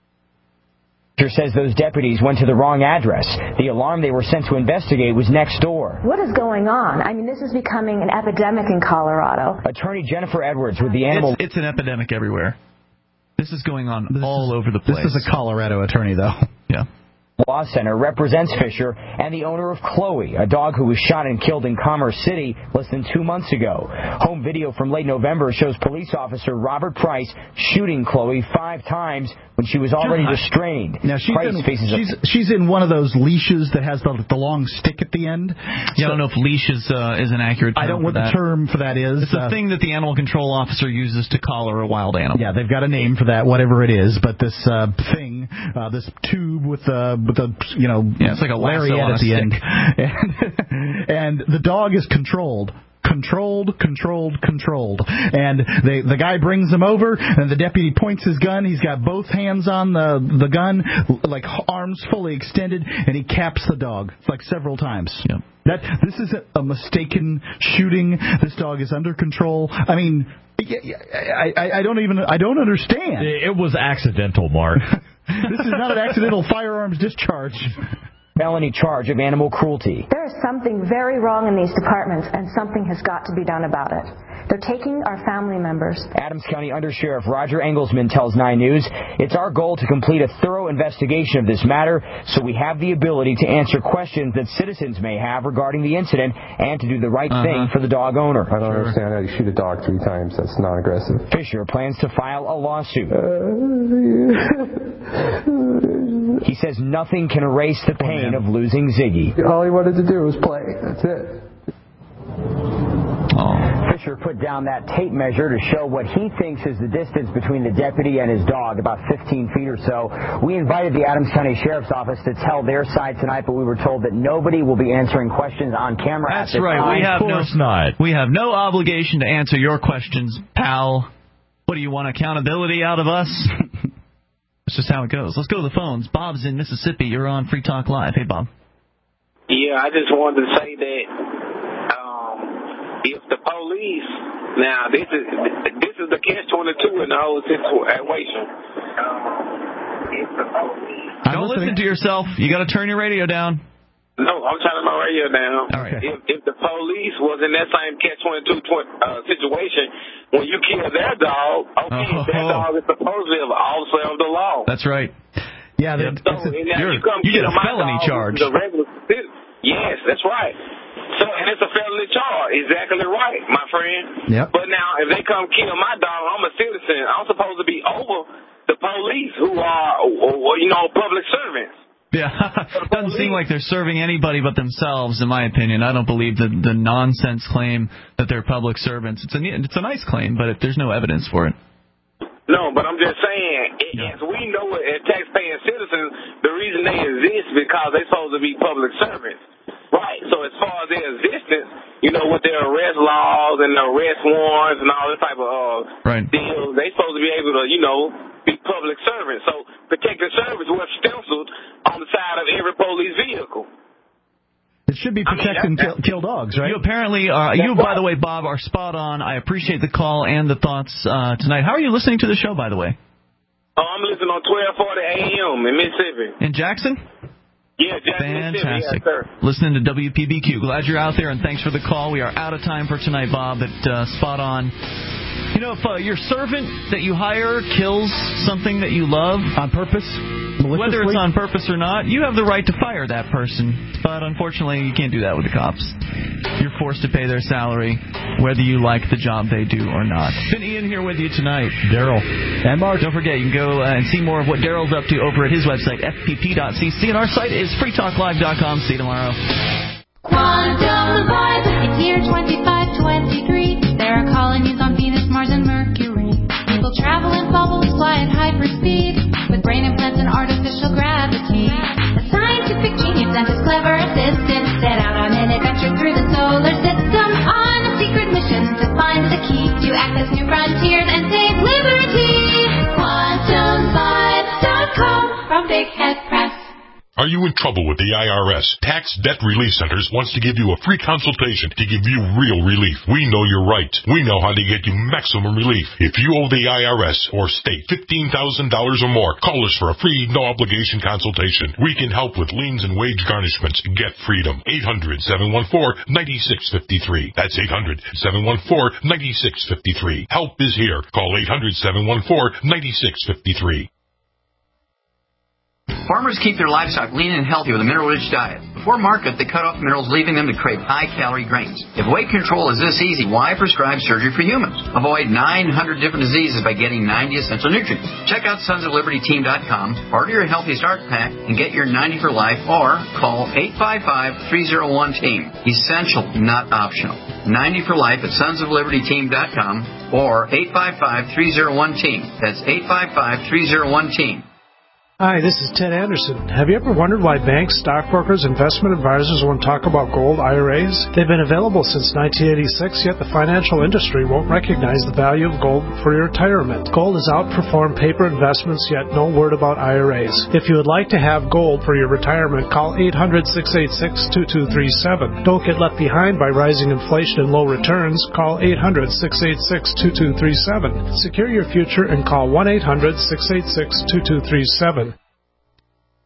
Fisher says those deputies went to the wrong address. The alarm they were sent to investigate was next door. What is going on? I mean, this is becoming an epidemic in Colorado. Attorney Jennifer Edwards with the animal... It's, it's an epidemic everywhere. This is going on this all is, over the place. This is a Colorado attorney, though. Yeah. Law Center represents Fisher and the owner of Chloe, a dog who was shot and killed in Commerce City less than two months ago. Home video from late November shows police officer Robert Price shooting Chloe five times when she was already God. restrained. Now she's Price in, faces she's, a... she's in one of those leashes that has the, the long stick at the end. Yeah, so, I don't know if leash is, uh, is an accurate term I don't know what that. the term for that is. It's the uh, thing that the animal control officer uses to collar a wild animal. Yeah, they've got a name for that, whatever it is. But this uh, thing, uh, this tube with the with the you know yeah, it's like a lariat on a at the stick. end, and, and the dog is controlled. Controlled, controlled, controlled. And they, the guy brings him over, and the deputy points his gun. He's got both hands on the, the gun, like arms fully extended, and he caps the dog, like several times. Yep. That This is a mistaken shooting. This dog is under control. I mean, I, I, I don't even, I don't understand. It was accidental, Mark. This is not an accidental firearms discharge. Felony charge of animal cruelty. There is something very wrong in these departments, and something has got to be done about it. They're taking our family members. Adams County Undersheriff Roger Engelsman tells nine News, it's our goal to complete a thorough investigation of this matter so we have the ability to answer questions that citizens may have regarding the incident and to do the right uh-huh. thing for the dog owner. I don't sure. understand how you shoot a dog three times. That's not aggressive. Fisher plans to file a lawsuit. Uh, yeah. He says nothing can erase the pain oh, of losing Ziggy. All he wanted to do was play. That's it. Oh. Fisher put down that tape measure to show what he thinks is the distance between the deputy and his dog, about fifteen feet or so. We invited the Adams County Sheriff's Office to tell their side tonight, but we were told that nobody will be answering questions on camera. That's at this right. time. We have of course no, not. We have no obligation to answer your questions, pal. What do you want, accountability out of us? That's just how it goes. Let's go to the phones. Bob's in Mississippi. You're on Free Talk Live. Hey, Bob. Yeah, I just wanted to say that if the police, now this is this is the catch twenty-two in the whole situation. If the police, don't listen to yourself. You got to turn your radio down. No, I'm turning my radio down. All right. If, if the police was in that same catch twenty-two uh, situation, when you kill their dog, okay, oh. that dog is supposedly an officer of the law. That's right. Yeah, yep. so, a, you, come you get a felony dog, charge. Regular, yes, that's right. So, and it's a felony charge. Exactly right, my friend. Yep. But now, if they come kill my dog, I'm a citizen. I'm supposed to be over the police who are, or, you know, public servants. Yeah, doesn't seem like they're serving anybody but themselves, in my opinion. I don't believe the the nonsense claim that they're public servants. It's a it's a nice claim, but if there's no evidence for it. No, but I'm just saying, as we know it as taxpaying citizens, the reason they exist because they're supposed to be public servants. Right, so as far as their existence, you know, with their arrest laws and the arrest warrants and all this type of uh, right. deals, they're supposed to be able to, you know, be public servants. So protective service was stenciled on the side of every police vehicle. It should be protect I mean, and kill, kill dogs, right? You apparently are. You, by the way, Bob, are spot on. I appreciate the call and the thoughts uh, tonight. How are you listening to the show, by the way? Oh, I'm listening on twelve forty A M in Mississippi. In Jackson? Yeah, Jackson, fantastic. Yes, sir. Listening to W P B Q. Glad you're out there, and thanks for the call. We are out of time for tonight, Bob, but uh, spot on. You know, if uh, your servant that you hire kills something that you love on purpose, whether it's on purpose or not, you have the right to fire that person. But unfortunately, you can't do that with the cops. You're forced to pay their salary, whether you like the job they do or not. Been Ian here with you tonight. Daryl. And Mark. Don't forget, you can go uh, and see more of what Daryl's up to over at his website, f p p dot c c. And our site is free talk live dot com. See you tomorrow. Quantum Vibe, it's year twenty-five twenty-three. There are colonies on Venus, Mars, and Mercury. People travel in bubbles, fly at hyperspeed, with brain implants and artificial gravity. A scientific genius and his clever assistant set out on an adventure through the solar system on a secret mission to find the key to access new frontiers and save liberty. Quantum Vibe dot com from Big Head Press. Are you in trouble with the I R S? Tax Debt Relief Centers wants to give you a free consultation to give you real relief. We know your rights. We know how to get you maximum relief. If you owe the I R S or state fifteen thousand dollars or more, call us for a free, no-obligation consultation. We can help with liens and wage garnishments. Get freedom. eight hundred, seven one four, nine six five three. That's eight hundred, seven one four, nine six five three. Help is here. Call eight hundred, seven one four, nine six five three. Farmers keep their livestock lean and healthy with a mineral-rich diet. Before market, they cut off minerals, leaving them to crave high-calorie grains. If weight control is this easy, why prescribe surgery for humans? Avoid nine hundred different diseases by getting ninety essential nutrients. Check out sons of liberty team dot com, order your Healthy Start Pack, and get your ninety for life, or call eight five five, three oh one, team. Essential, not optional. ninety for life at sons of liberty team dot com or eight five five, three oh one, team. That's eight five five, three oh one, team. Hi, this is Ted Anderson. Have you ever wondered why banks, stockbrokers, investment advisors won't talk about gold I R As? They've been available since nineteen eighty-six, yet the financial industry won't recognize the value of gold for your retirement. Gold has outperformed paper investments, yet no word about I R As. If you would like to have gold for your retirement, call eight hundred, six eight six, two two three seven. Don't get left behind by rising inflation and low returns. Call eight hundred, six eight six, two two three seven. Secure your future and call one eight hundred, six eight six, two two three seven.